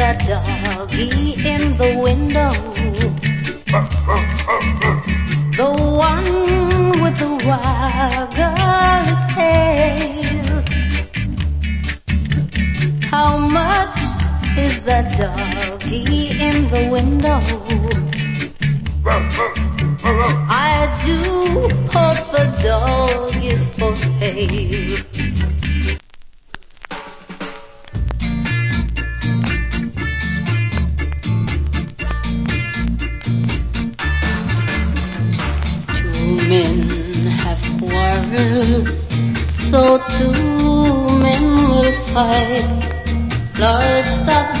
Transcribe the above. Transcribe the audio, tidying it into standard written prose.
that doggy in the window? The one with the waggly tail. How much is that doggy in the window? I do hope the dog is for sale. Men have quarreled, so two men will fight. Lord, stop